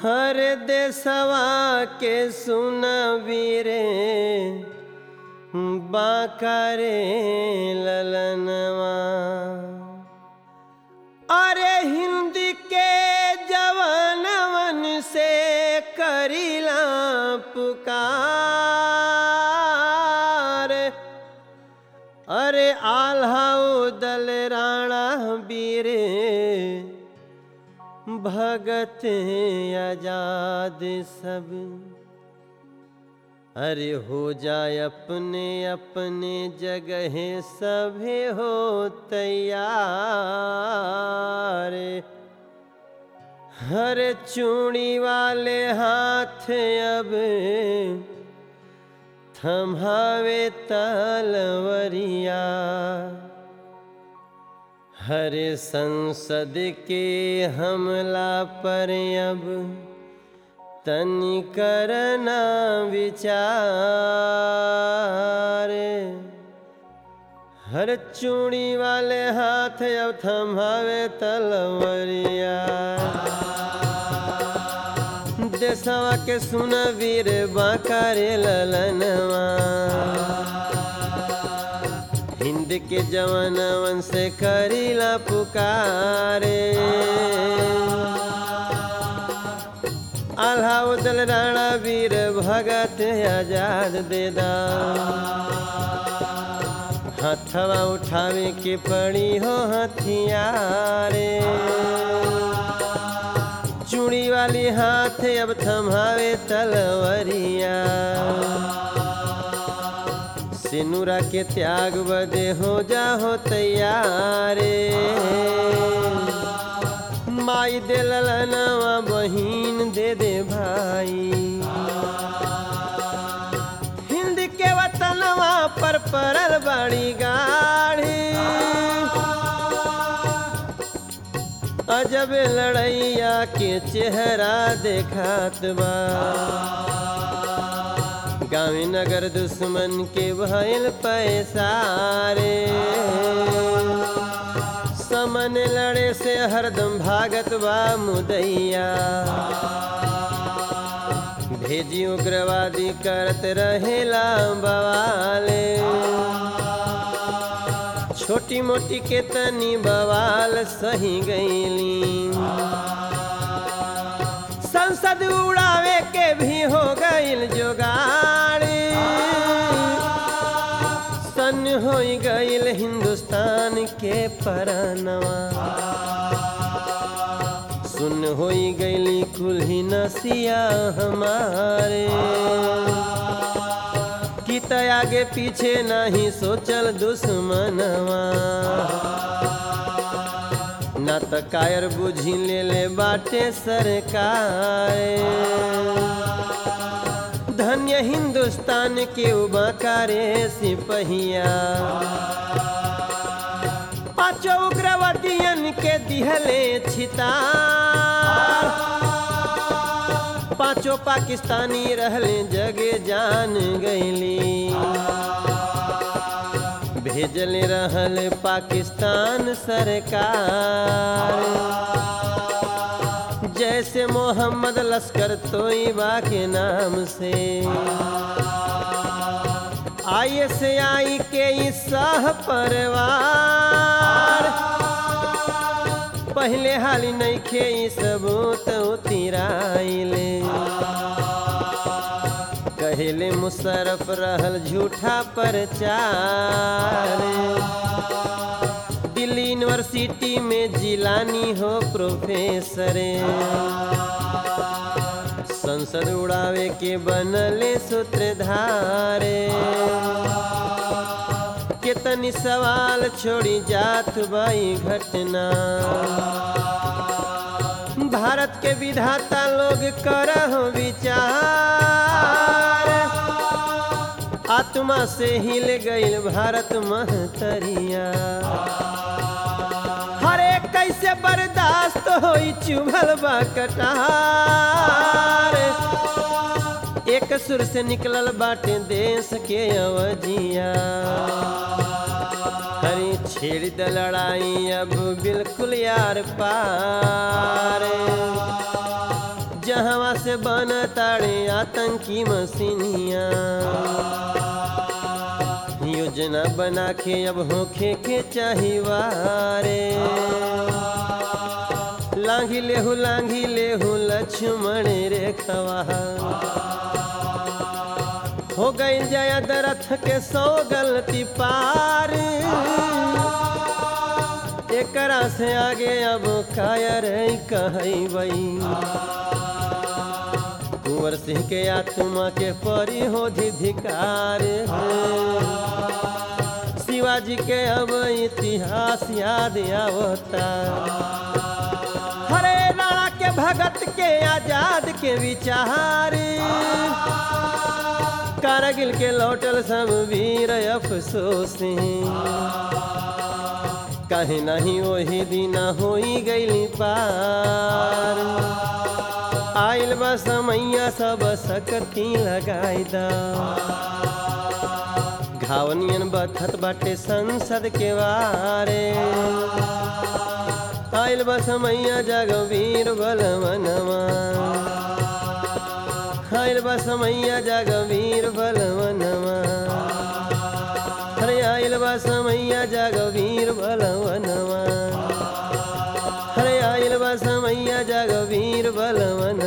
हर देशवा के सुनबीरे बांका रे ललनवा। अरे हिंदी के जवानवन से करीला पुकार। अरे आल्हाओ दल राणा बीरे भगत आजाद सब। अरे हो जाए अपने अपने जगह सभे हो तैयार। हर चूड़ी वाले हाथ अब थमावे तलवरिया। हर संसद के हमला पर अब तनि करना विचार। हर चूड़ी वाले हाथ अब थमावे तलवरिया। देशवा के सुन वीर बांका रे ललनवा। हिंद के जवानवन से करीला पुकारे। आल्हाओ दल राणा वीर भगत आजाद देदा। हथवा उठावे के पड़ी हो हथियारे। चूड़ी वाली हाथ अब थमावे तलवरिया। सिनुरा के त्याग बदे हो जाहो तैयारे। माई दे ललनवा बहिन दे दे भाई। हिंद के वतनवा पर परल बड़ी गाड़ी। अजब लड़ैया के चेहरा देखात बा। गाँव नगर दुश्मन के भइल पैसारे। समन लड़े से हरदम भागत बा मुदैया। भेजी उग्रवादी करत रहेला बवाले। छोटी मोटी के तनी बवाल सही गईली। संसद उड़ावे के भी हो गईल जोगाड़ी। सन हो गईल हिंदुस्तान के परनवा। सुन हो गईली कुल्ही नसिया हमारे। की त आगे पीछे नहीं सोचल दुश्मनवा। ना त कायर बुझी ले बाटे सरकार। धन्य हिंदुस्तान के बांका रे सिपहिया। पांचों उग्रवादियन के दिहले छितार। पांचों पाकिस्तानी रहले जगे जान गईली। भेजले रहल पाकिस्तान सरकार। जैसे मोहम्मद लश्कर तोयबा के नाम से। ISI के सह परिवार। पहले हाली नइखे सबूत उतिराइले। कहेले मुशर्रफ रहल झूठा प्रचार। दिल्ली यूनिवर्सिटी में जिलानी हो प्रोफेसर। संसद उड़ावे के बनले सूत्रधारे। कितनी सवाल छोड़ी जात बाई घटना। भारत के विधाता लोग करहो विचार। आत्मा से हिल गईल भारत महतरिया। हरे कैसे बर्दाश्त होई चुभल बा कटार। एक सुर से निकलल बाटे देश के अवजिया। हरी छेड़ द लड़ाई अब बिल्कुल यार पार। जहवा से बन ताड़े आतंकी मसीनिया योजना बना के अब होखे के चाहिवारे लांघी लेहू लक्ष्मण रेखवा हो गई जया दरथ के 100 गलती पार एकरा से आगे अब कायर कहबई कुंवर सिंह के आत्मा के परी हो धिकार शिवाजी के अब इतिहास याद आवता हरे राणा के भगत के आजाद के विचार कारगिल के लौटल सब वीर अफसोस कहीं नहीं वही दिन होई गईली पार आइल बा समैया सब सकती लगाई दा घावनियन बथत बाटे संसद के वारे आइल बा समैया जगवीर बलवनवा आइल बा समैया जगवीर बलवनवा हरे आइल बा समैया जगवीर बलवनवा हरे आइल बा समैया जगवीर बलवनवा